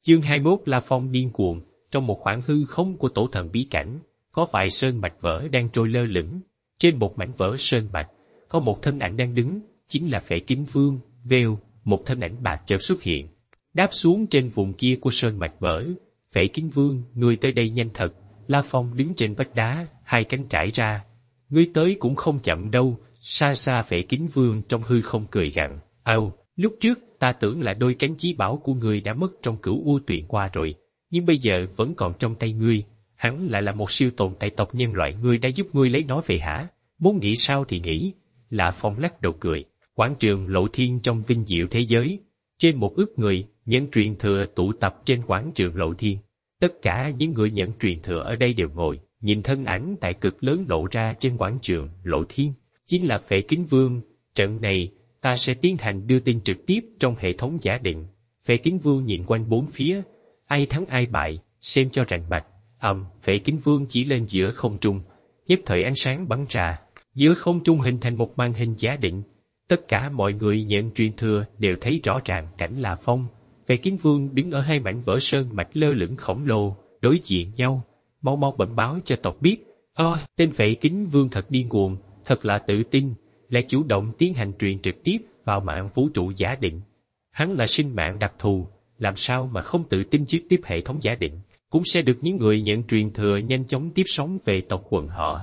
Chương 21 La Phong điên cuồng. Trong một khoảng hư không của tổ thần bí cảnh, có vài sơn mạch vỡ đang trôi lơ lửng. Trên một mảnh vỡ sơn mạch, có một thân ảnh đang đứng, chính là Phệ Kính Vương. Vèo, một thân ảnh bạc chợt xuất hiện, đáp xuống trên vùng kia của sơn mạch vỡ. Phệ Kính Vương, ngươi tới đây nhanh thật. La Phong đứng trên vách đá, hai cánh trải ra. Ngươi tới cũng không chậm đâu. Xa xa Phệ Kính Vương trong hư không cười gằn. Lúc trước ta tưởng là đôi cánh chí bảo của ngươi đã mất trong Cửu U Tuyền qua rồi, nhưng bây giờ vẫn còn trong tay ngươi. Hắn lại là một siêu tồn tại tộc nhân loại, ngươi đã giúp ngươi lấy nó về hả? Muốn nghĩ sao thì nghĩ. La Phong lắc đầu cười. Quảng trường Lộ Thiên trong vinh diệu thế giới, trên một ức người nhận truyền thừa tụ tập trên quảng trường Lộ Thiên. Tất cả những người nhận truyền thừa ở đây đều ngồi, nhìn thân ảnh tại cực lớn lộ ra trên quảng trường Lộ Thiên, chính là Phệ Kính Vương. Trận này ta sẽ tiến hành đưa tin trực tiếp trong hệ thống giả định. Phệ Kính Vương nhìn quanh bốn phía, ai thắng ai bại, xem cho rành mạch. Phệ Kính Vương chỉ lên giữa không trung, nhất thời ánh sáng bắn ra, giữa không trung hình thành một màn hình giả định. Tất cả mọi người nhận truyền thừa đều thấy rõ ràng cảnh La Phong. Phệ Kính Vương đứng ở hai mảnh vỡ sơn mạch lơ lửng khổng lồ, đối diện nhau. Mau mau bẩm báo cho tộc biết. Tên Phệ Kính Vương thật điên cuồng, thật là tự tin, lại chủ động tiến hành truyền trực tiếp vào mạng vũ trụ giả định. Hắn là sinh mạng đặc thù, làm sao mà không tự tin trực tiếp hệ thống giả định, cũng sẽ được những người nhận truyền thừa nhanh chóng tiếp sóng về tộc quần họ.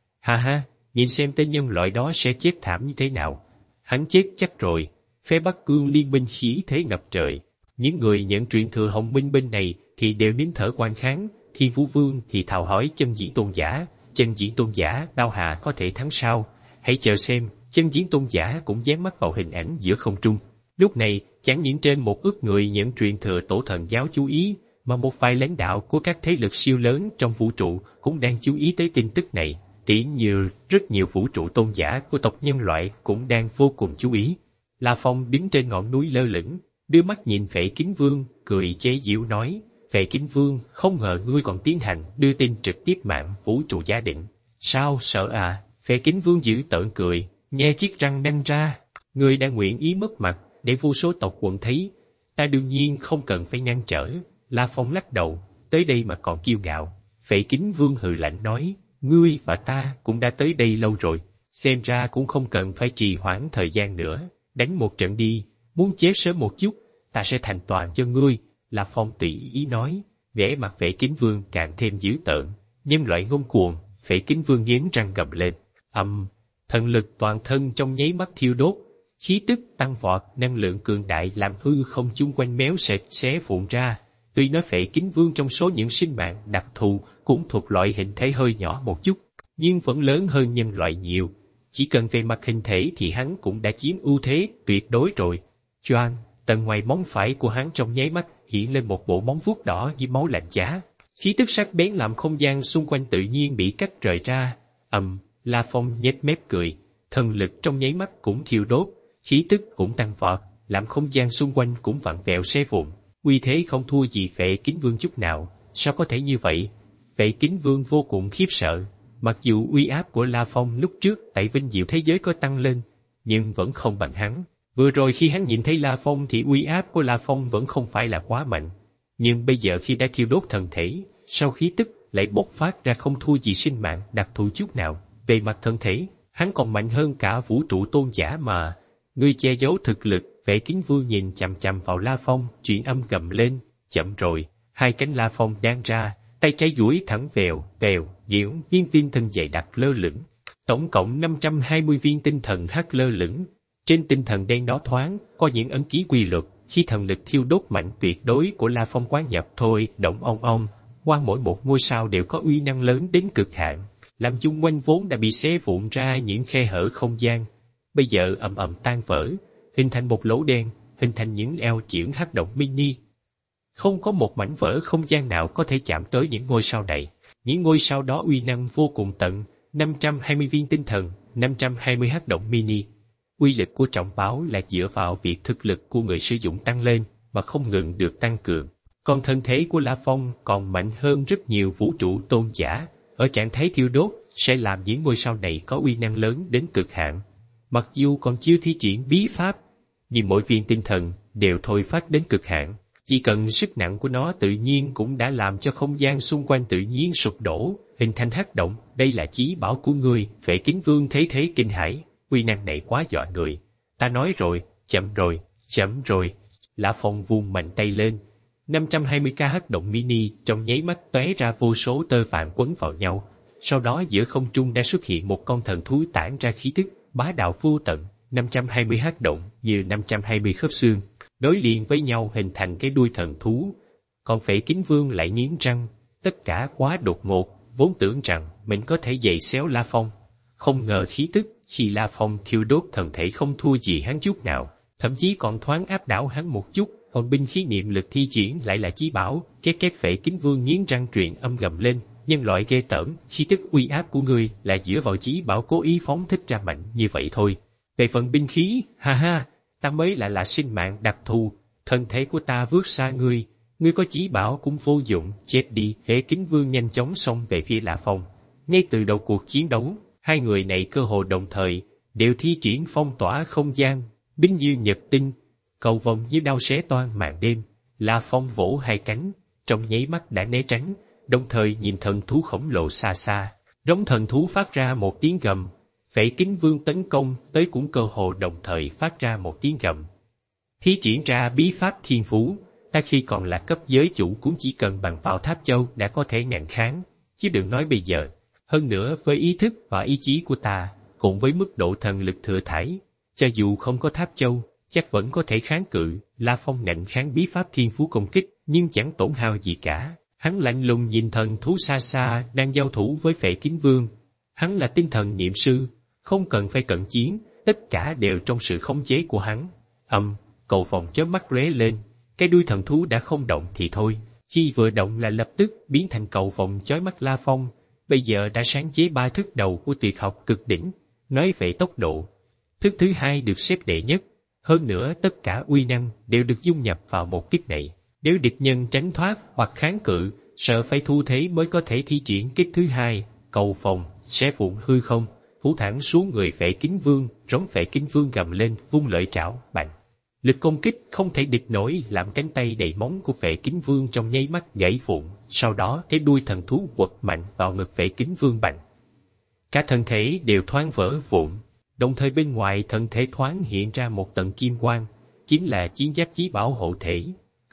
Ha, nhìn xem tên nhân loại đó sẽ chết thảm như thế nào. Hắn chết chắc rồi. Phe Bắc Cương liên minh khí thế ngập trời. Những người nhận truyền thừa Hồng Minh bên này thì đều nín thở oan kháng. Thiên Vũ Vương thì thào hỏi Chân Diễn Tôn Giả. Chân Diễn Tôn Giả, Đao Hà có thể thắng sao? Hãy chờ xem. Chân Diễn Tôn Giả cũng dán mắt vào hình ảnh giữa không trung. Lúc này, chẳng những trên một ức người nhận truyền thừa tổ thần giáo chú ý, mà một vài lãnh đạo của các thế lực siêu lớn trong vũ trụ cũng đang chú ý tới tin tức này. Tỉ như rất nhiều vũ trụ tôn giả của tộc nhân loại cũng đang vô cùng chú ý. La Phong đứng trên ngọn núi lơ lửng, đưa mắt nhìn Phệ Kính Vương, cười chế giễu nói: Phệ Kính Vương, không ngờ ngươi còn tiến hành đưa tin trực tiếp mạng vũ trụ giả định. Sao, sợ à? Phệ Kính Vương dữ tợn cười, nhe chiếc răng nanh ra. Ngươi đã nguyện ý mất mặt để vô số tộc quần thấy, ta đương nhiên không cần phải ngăn trở. La Phong lắc đầu, tới đây mà còn kiêu ngạo. Phệ Kính Vương hừ lạnh nói: Ngươi và ta cũng đã tới đây lâu rồi, xem ra cũng không cần phải trì hoãn thời gian nữa, đánh một trận đi, muốn chết sớm một chút, ta sẽ thành toàn cho ngươi. La Phong tùy ý nói, vẻ mặt Phệ Kính Vương càng thêm dữ tợn, nhân loại ngông cuồng. Phệ Kính Vương nghiến răng gầm lên, thần lực toàn thân trong nháy mắt thiêu đốt, khí tức tăng vọt, năng lượng cường đại làm hư không chung quanh méo sệt xé vụn ra. Tuy nói Phệ Kính Vương trong số những sinh mạng đặc thù cũng thuộc loại hình thể hơi nhỏ một chút, nhưng vẫn lớn hơn nhân loại nhiều. Chỉ cần về mặt hình thể thì hắn cũng đã chiếm ưu thế tuyệt đối rồi. Choang, tầng ngoài móng phải của hắn trong nháy mắt hiện lên một bộ móng vuốt đỏ như máu lạnh giá. Khí tức sắc bén làm không gian xung quanh tự nhiên bị cắt rời ra. La Phong nhếch mép cười, thần lực trong nháy mắt cũng thiêu đốt, khí tức cũng tăng vọt, làm không gian xung quanh cũng vặn vẹo xé vụn. Uy thế không thua gì Phệ Kính Vương chút nào, sao có thể như vậy? Phệ Kính Vương vô cùng khiếp sợ, mặc dù uy áp của La Phong lúc trước tại vinh diệu thế giới có tăng lên, nhưng vẫn không bằng hắn. Vừa rồi khi hắn nhìn thấy La Phong thì uy áp của La Phong vẫn không phải là quá mạnh, nhưng bây giờ khi đã thiêu đốt thần thể, sau khí tức lại bộc phát ra không thua gì sinh mạng đặc thù chút nào. Về mặt thân thể, hắn còn mạnh hơn cả vũ trụ tôn giả mà. Ngươi che giấu thực lực. Phệ Kính Vương nhìn chằm chằm vào La Phong, truyền âm gầm lên, chậm rồi. Hai cánh La Phong đang ra, tay trái duỗi thẳng vèo, diễu viên tinh thần dày đặc lơ lửng. Tổng cộng 520 viên tinh thần hắc lơ lửng. Trên tinh thần đen đó thoáng có những ấn ký quy luật. Khi thần lực thiêu đốt mạnh tuyệt đối của La Phong quán nhập thôi, động ong, qua mỗi một ngôi sao đều có uy năng lớn đến cực hạn, làm chung quanh vốn đã bị xé vụn ra những khe hở không gian, bây giờ ầm tan vỡ, hình thành một lỗ đen, hình thành những eo chuyển hắc động mini. Không có một mảnh vỡ không gian nào có thể chạm tới những ngôi sao này. Những ngôi sao đó uy năng vô cùng tận, 520 viên tinh thần, 520 hắc động mini. Uy lực của trọng báo là dựa vào việc thực lực của người sử dụng tăng lên mà không ngừng được tăng cường. Còn thân thể của La Phong còn mạnh hơn rất nhiều vũ trụ tôn giả. Ở trạng thái thiêu đốt sẽ làm những ngôi sao này có uy năng lớn đến cực hạn. Mặc dù còn chưa thi triển bí pháp, nhưng mỗi viên tinh thần đều thôi phát đến cực hạn, Chỉ cần sức nặng của nó tự nhiên cũng đã làm cho không gian xung quanh tự nhiên sụp đổ, hình thành hắc động. Đây là chí bảo của ngươi. Phệ Kính Vương thấy thế kinh hãi, uy năng này quá dọa người. Ta nói rồi, chậm rồi, chậm rồi. Lã Phong vung mạnh tay lên. 520k hắc động mini trong nháy mắt tóe ra vô số tơ vàng quấn vào nhau. Sau đó giữa không trung đã xuất hiện một con thần thú tản ra khí tức bá đạo vô tận. 520 hắc động như 520 khớp xương đối liền với nhau hình thành cái đuôi thần thú. Còn Phệ Kính Vương lại nghiến răng, tất cả quá đột ngột, vốn tưởng rằng mình có thể giày xéo La Phong. Không ngờ khí tức khi La Phong thiêu đốt thần thể không thua gì hắn chút nào, thậm chí còn thoáng áp đảo hắn một chút. Còn binh khí niệm lực thi triển lại là chí bảo. Két Phệ Kính Vương nghiến răng truyền âm gầm lên, nhân loại ghê tởm, khí tức uy áp của ngươi là dựa vào chí bảo cố ý phóng thích ra mạnh như vậy thôi. Về phần binh khí, ha ha, ta mới là sinh mạng đặc thù, thân thể của ta vượt xa ngươi, ngươi có chí bảo cũng vô dụng, chết đi. Phệ Kính Vương nhanh chóng xông về phía Lã Phong. Ngay từ đầu cuộc chiến đấu, hai người này cơ hồ đồng thời đều thi triển phong tỏa không gian, binh như nhật tinh, cầu vồng như đao xé toang màn đêm. Lã Phong vỗ hai cánh, trong nháy mắt đã né tránh, đồng thời nhìn thần thú khổng lồ xa xa. Rống thần thú phát ra một tiếng gầm. Phệ Kính Vương tấn công tới cũng cơ hồ đồng thời phát ra một tiếng gầm. Thi triển ra bí pháp thiên phú, ta khi còn là cấp giới chủ cũng chỉ cần bằng vào Tháp Châu đã có thể ngăn kháng, chứ đừng nói bây giờ. Hơn nữa với ý thức và ý chí của ta, cùng với mức độ thần lực thừa thải, cho dù không có Tháp Châu, chắc vẫn có thể kháng cự. La Phong ngạnh kháng bí pháp thiên phú công kích, nhưng chẳng tổn hao gì cả. Hắn lạnh lùng nhìn thần thú xa xa đang giao thủ với Phệ Kính Vương. Hắn là tinh thần niệm sư, không cần phải cận chiến, tất cả đều trong sự khống chế của hắn. Cầu vòng chớp mắt lóe lên, cái đuôi thần thú đã không động thì thôi, khi vừa động là lập tức biến thành cầu vòng chói mắt La Phong. Bây giờ đã sáng chế 3 thức đầu của tuyệt học cực đỉnh. Nói về tốc độ, thức thứ 2 được xếp đệ nhất. Hơn nữa tất cả uy năng đều được dung nhập vào một kích này. Nếu địch nhân tránh thoát hoặc kháng cự, sợ phải thu thế mới có thể thi triển kích thứ 2. Cầu vòng xé vụn hư không, phủ thẳng xuống người Phệ Kính Vương. Rống Phệ Kính Vương gầm lên, vung lợi trảo, bành. Lực công kích không thể địch nổi, làm cánh tay đầy móng của Phệ Kính Vương trong nháy mắt gãy vụn. Sau đó cái đuôi thần thú quật mạnh vào ngực Phệ Kính Vương bành. Cả thân thể đều thoáng vỡ vụn, đồng thời bên ngoài thân thể thoáng hiện ra một tầng kim quang, chính là chiến giáp chí bảo hộ thể.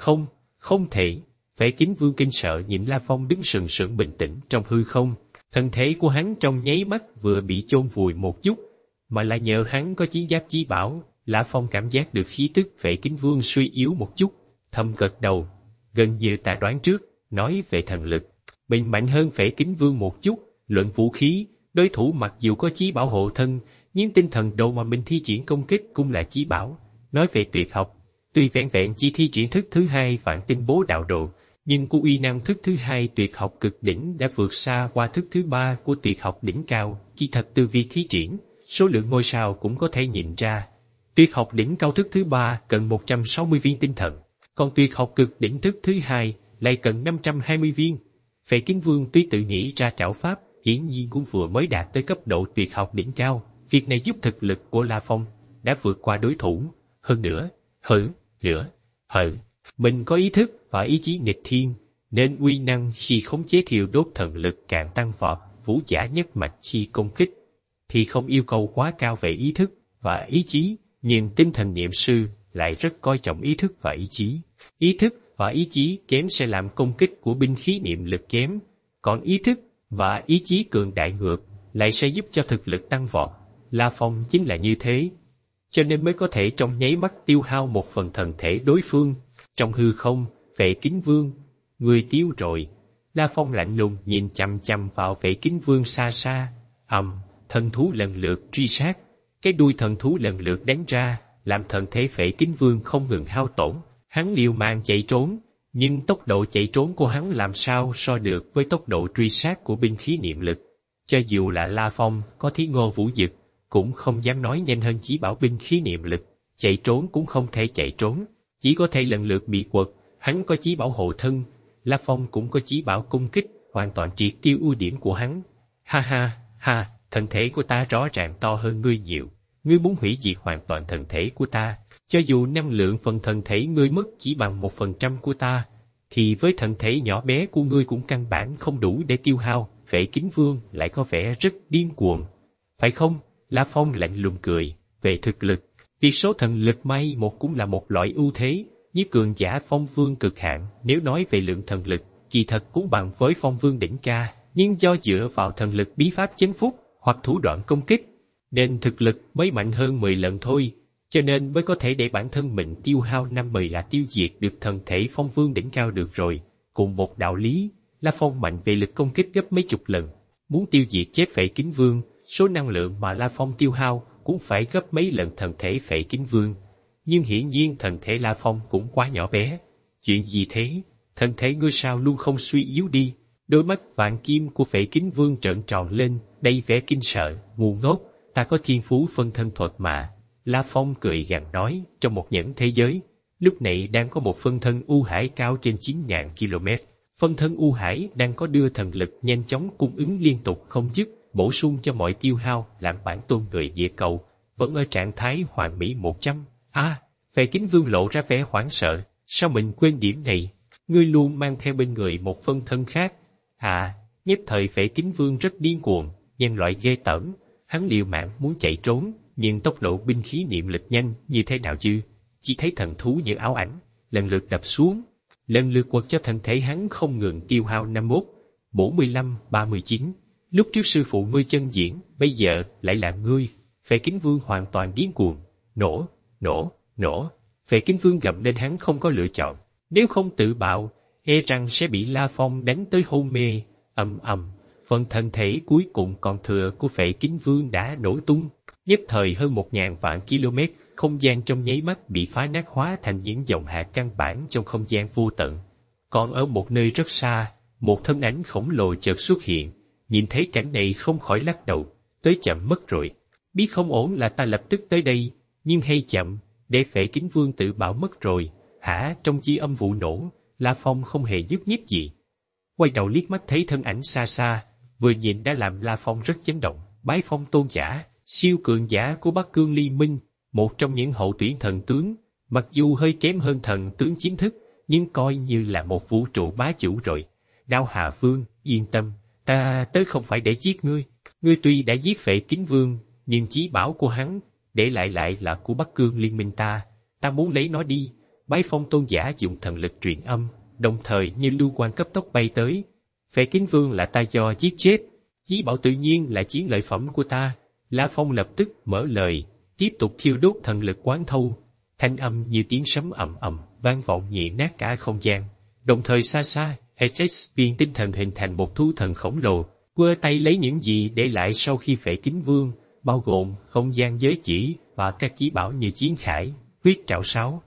Không thể. Phệ Kính Vương kinh sợ nhìn La Phong đứng sừng sững bình tĩnh trong hư không. Thân thể của hắn trong nháy mắt vừa bị chôn vùi một chút, mà lại nhờ hắn có chiến giáp chí bảo. Lã Phong cảm giác được khí tức Phệ Kính Vương suy yếu một chút, thầm gật đầu. Gần như ta đoán trước, nói về thần lực, mình mạnh hơn Phệ Kính Vương một chút. Luận vũ khí, đối thủ mặc dù có chí bảo hộ thân, nhưng tinh thần độ mà mình thi triển công kích cũng là chí bảo. Nói về tuyệt học, tuy vẹn vẹn chỉ thi triển thức thứ 2 Vạn Tinh Bố Đạo Đồ, nhưng của uy năng thức thứ 2 tuyệt học cực đỉnh đã vượt xa qua thức thứ 3 của tuyệt học đỉnh cao. Chỉ thật từ việc thi triển, số lượng ngôi sao cũng có thể nhìn ra. Tuyệt học đỉnh cao thức thứ 3 cần 160 viên tinh thần, còn tuyệt học cực đỉnh thức thứ 2 lại cần 520 viên. Phệ Kính Vương tuy tự nghĩ ra trảo pháp, hiển nhiên cũng vừa mới đạt tới cấp độ tuyệt học đỉnh cao. Việc này giúp thực lực của La Phong đã vượt qua đối thủ. Hơn nữa, mình có ý thức và ý chí nghịch thiên, nên uy năng khi khống chế thiêu đốt thần lực càng tăng vọt. Vũ giả nhất mạch khi công kích thì không yêu cầu quá cao về ý thức và ý chí, nhưng tinh thần niệm sư lại rất coi trọng ý thức và ý chí. Ý thức và ý chí kém sẽ làm công kích của binh khí niệm lực kém, còn ý thức và ý chí cường đại ngược lại sẽ giúp cho thực lực tăng vọt. La Phong chính là như thế, cho nên mới có thể trong nháy mắt tiêu hao một phần thần thể đối phương. Trong hư không, Phệ Kính Vương, người tiêu rồi. La Phong lạnh lùng nhìn chằm chằm vào Phệ Kính Vương xa xa. Thần thú lần lượt truy sát, cái đuôi thần thú lần lượt đánh ra, làm thần thể Phệ Kính Vương không ngừng hao tổn. Hắn liều mạng chạy trốn, nhưng tốc độ chạy trốn của hắn làm sao so được với tốc độ truy sát của binh khí niệm lực. Cho dù là La Phong có Thí Ngô Vũ Dực, cũng không dám nói nhanh hơn chí bảo binh khí niệm lực. Chạy trốn cũng không thể chạy trốn, chỉ có thể lần lượt bị quật. Hắn có chí bảo hộ thân, La Phong cũng có chí bảo công kích, hoàn toàn triệt tiêu ưu điểm của hắn. Ha, thân thể của ta rõ ràng to hơn ngươi nhiều. ngươi muốn hủy diệt hoàn toàn thân thể của ta. Cho dù năng lượng phần thân thể ngươi mất chỉ bằng 1% của ta, thì với thân thể nhỏ bé của ngươi cũng căn bản không đủ để tiêu hao. Phệ Kính Vương lại có vẻ rất điên cuồng. Phải không? La Phong lạnh lùng cười. Về thực lực, việc số thần lực may một cũng là một loại ưu thế. Như cường giả Phong Vương cực hạn, nếu nói về lượng thần lực, kỳ thật cũng bằng với Phong Vương đỉnh ca. Nhưng do dựa vào thần lực bí pháp chấn phúc hoặc thủ đoạn công kích, nên thực lực mới mạnh hơn 10 lần thôi. Cho nên mới có thể để bản thân mình tiêu hao 50 là tiêu diệt được thần thể Phong Vương đỉnh cao được rồi. Cùng một đạo lý, La Phong mạnh về lực công kích gấp mấy chục lần. Muốn tiêu diệt chết Phệ Kính Vương, số năng lượng mà La Phong tiêu hao cũng phải gấp mấy lần thần thể Phệ Kính Vương. Nhưng hiển nhiên thần thể La Phong cũng quá nhỏ bé. Chuyện gì thế? Thần thể ngươi sao luôn không suy yếu đi? Đôi mắt vàng kim của Phệ Kính Vương trợn tròn lên, đầy vẻ kinh sợ. Ngu ngốc, ta có thiên phú phân thân thuật mà. La Phong cười gằn nói, trong một nhẫn thế giới, lúc này đang có một phân thân U Hải cao trên 9.000 km. Phân thân U Hải đang có đưa thần lực nhanh chóng cung ứng liên tục không dứt, bổ sung cho mọi tiêu hao, làm bản tôn người địa cầu vẫn ở trạng thái hoàn mỹ 100. Phệ Kính Vương lộ ra vẻ hoảng sợ, sao mình quên điểm này? Ngươi luôn mang theo bên người một phân thân khác. Nhất thời Phệ Kính Vương rất điên cuồng, nhân loại ghê tởm, hắn liều mạng muốn chạy trốn, nhưng tốc độ binh khí niệm lực nhanh như thế nào chứ? Chỉ thấy thần thú như áo ảnh, lần lượt đập xuống, lần lượt quật cho thân thể hắn không ngừng tiêu hao 51, 45, 39. Lúc trước sư phụ ngươi chân diễn, bây giờ lại là ngươi. Phệ Kính Vương hoàn toàn điên cuồng. Nổ. Phệ Kính Vương gầm lên, hắn không có lựa chọn. Nếu không tự bạo, e rằng sẽ bị La Phong đánh tới hôn mê. Phần thân thể cuối cùng còn thừa của Phệ Kính Vương đã nổ tung. Nhất thời hơn 1.000 vạn km, không gian trong nháy mắt bị phá nát hóa thành những dòng hạt căn bản trong không gian vô tận. Còn ở một nơi rất xa, một thân ảnh khổng lồ chợt xuất hiện, nhìn thấy cảnh này không khỏi lắc đầu, tới chậm mất rồi. Biết không ổn là ta lập tức tới đây, nhưng hay chậm, để Phệ Kính Vương tự bảo mất rồi. Trong chi âm vụ nổ, La Phong không hề nhúc nhích gì. Quay đầu liếc mắt thấy thân ảnh xa xa, vừa nhìn đã làm La Phong rất chấn động. Bái phong tôn giả, siêu cường giả của Bắc Cương Liên Minh, một trong những hậu tuyển thần tướng, mặc dù hơi kém hơn thần tướng chính thức, nhưng coi như là một vũ trụ bá chủ rồi. Đao Hà Vương, yên tâm, ta tới không phải để giết ngươi. Ngươi tuy đã giết Phệ Kính Vương, nhưng chí bảo của hắn để lại là của Bắc Cương Liên Minh ta muốn lấy nó đi. Bái phong tôn giả dùng thần lực truyền âm, đồng thời như lưu quang cấp tốc bay tới. Phệ Kính Vương là ta do giết chết, chí bảo tự nhiên là chiến lợi phẩm của ta. La Phong lập tức mở lời, tiếp tục thiêu đốt thần lực quán thâu. Thanh âm như tiếng sấm ầm ầm vang vọng nhẹ nát cả không gian. Đồng thời xa xa, HS viên tinh thần hình thành một thú thần khổng lồ, quơ tay lấy những gì để lại sau khi Phệ Kính Vương, bao gồm không gian giới chỉ và các chí bảo như chiến khải, huyết trảo sáo,